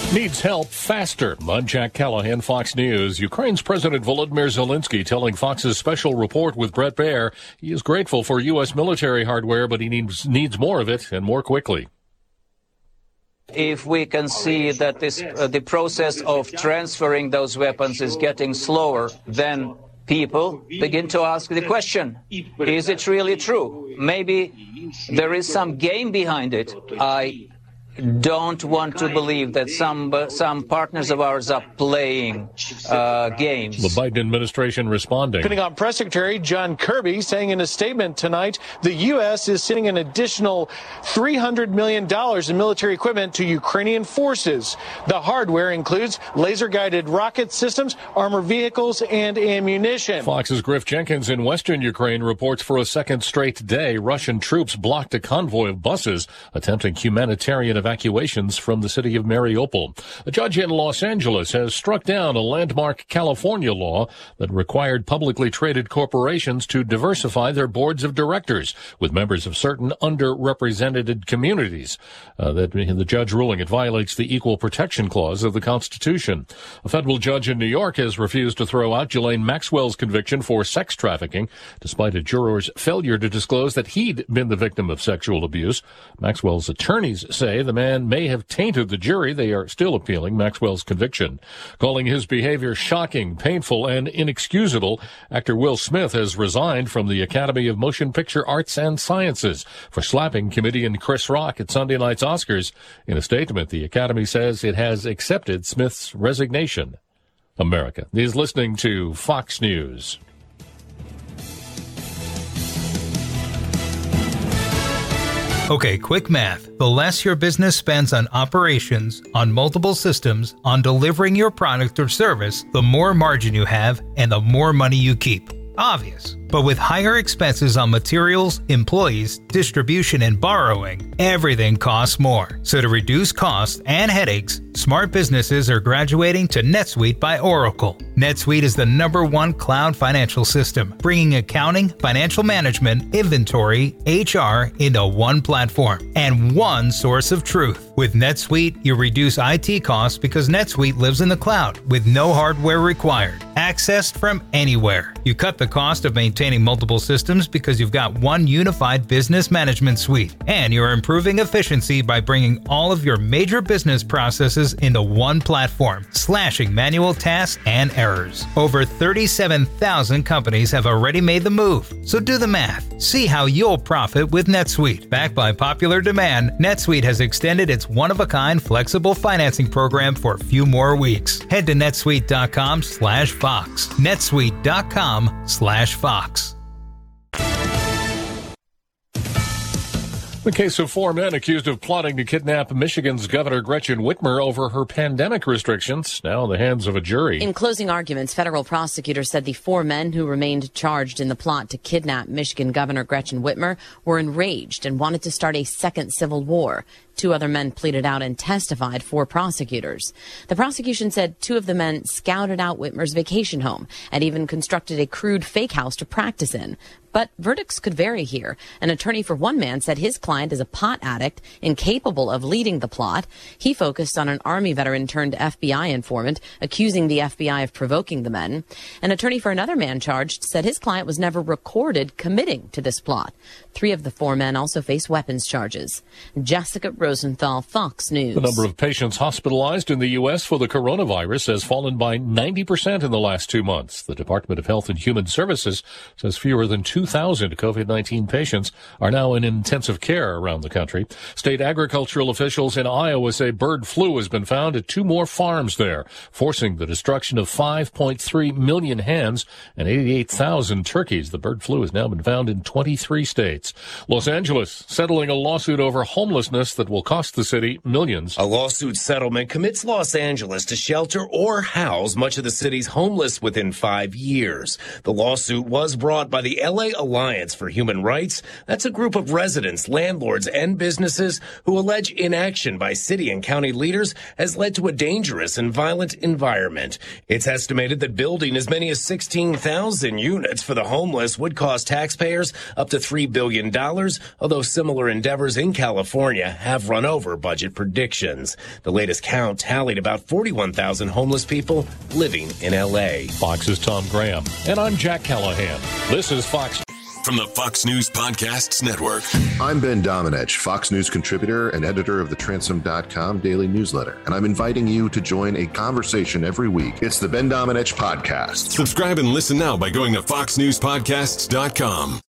Needs help faster. I'm Jack Callahan, Fox News. Ukraine's President Volodymyr Zelensky telling Fox's special report with Brett Baer he is grateful for U.S. military hardware, but he needs more of it and more quickly. If we can see that the process of transferring those weapons is getting slower, then people begin to ask the question, is it really true? Maybe there is some game behind it. I don't want to believe that some partners of ours are playing games. The Biden administration responding. Pentagon Press Secretary John Kirby saying in a statement tonight the U.S. is sending an additional $300 million in military equipment to Ukrainian forces. The hardware includes laser-guided rocket systems, armored vehicles, and ammunition. Fox's Griff Jenkins in western Ukraine reports for a second straight day Russian troops blocked a convoy of buses attempting humanitarian evacuations from the city of Mariupol. A judge in Los Angeles has struck down a landmark California law that required publicly traded corporations to diversify their boards of directors with members of certain underrepresented communities. The judge ruling it violates the Equal Protection Clause of the Constitution. A federal judge in New York has refused to throw out Ghislaine Maxwell's conviction for sex trafficking, despite a juror's failure to disclose that he'd been the victim of sexual abuse. Maxwell's attorneys say the man may have tainted the jury. They are still appealing Maxwell's conviction. Calling his behavior shocking, painful, and inexcusable, actor Will Smith has resigned from the Academy of Motion Picture Arts and Sciences for slapping comedian Chris Rock at Sunday night's Oscars. In a statement, the Academy says it has accepted Smith's resignation. America is listening to Fox News. Okay, quick math. The less your business spends on operations, on multiple systems, on delivering your product or service, the more margin you have and the more money you keep. Obvious. But with higher expenses on materials, employees, distribution, and borrowing, everything costs more. So to reduce costs and headaches, smart businesses are graduating to NetSuite by Oracle. NetSuite is the #1 cloud financial system, bringing accounting, financial management, inventory, HR into one platform and one source of truth. With NetSuite, you reduce IT costs because NetSuite lives in the cloud with no hardware required, accessed from anywhere. You cut the cost of maintaining multiple systems because you've got one unified business management suite, and you're improving efficiency by bringing all of your major business processes into one platform, slashing manual tasks and errors. Over 37,000 companies have already made the move, so do the math. See how you'll profit with NetSuite. Backed by popular demand, NetSuite has extended its one-of-a-kind flexible financing program for a few more weeks. Head to netsuite.com/Fox. netsuite.com/Fox. The case of 4 men accused of plotting to kidnap Michigan's Governor Gretchen Whitmer over her pandemic restrictions, now in the hands of a jury. In closing arguments, federal prosecutors said the 4 men who remained charged in the plot to kidnap Michigan Governor Gretchen Whitmer were enraged and wanted to start a second civil war. 2 other men pleaded out and testified for prosecutors. The prosecution said 2 of the men scouted out Whitmer's vacation home and even constructed a crude fake house to practice in. But verdicts could vary here. An attorney for one man said his client is a pot addict, incapable of leading the plot. He focused on an Army veteran turned FBI informant, accusing the FBI of provoking the men. An attorney for another man charged said his client was never recorded committing to this plot. 3 of the 4 men also face weapons charges. Jessica Rosenthal, Fox News. The number of patients hospitalized in the U.S. for the coronavirus has fallen by 90% in the last 2 months. The Department of Health and Human Services says fewer than 2,000 COVID-19 patients are now in intensive care around the country. State agricultural officials in Iowa say bird flu has been found at 2 more farms there, forcing the destruction of 5.3 million hens and 88,000 turkeys. The bird flu has now been found in 23 states. Los Angeles settling a lawsuit over homelessness that will cost the city millions. A lawsuit settlement commits Los Angeles to shelter or house much of the city's homeless within 5 years. The lawsuit was brought by the LA Alliance for Human Rights. That's a group of residents, landlords, and businesses who allege inaction by city and county leaders has led to a dangerous and violent environment. It's estimated that building as many as 16,000 units for the homeless would cost taxpayers up to $3 billion, although similar endeavors in California have have run over budget predictions. The latest count tallied about 41,000 homeless people living in L.A. Fox's Tom Graham. And I'm Jack Callahan. This is Fox. From the Fox News Podcasts Network. I'm Ben Domenech, Fox News contributor and editor of the Transom.com daily newsletter, and I'm inviting you to join a conversation every week. It's the Ben Domenech Podcast. Subscribe and listen now by going to foxnewspodcasts.com.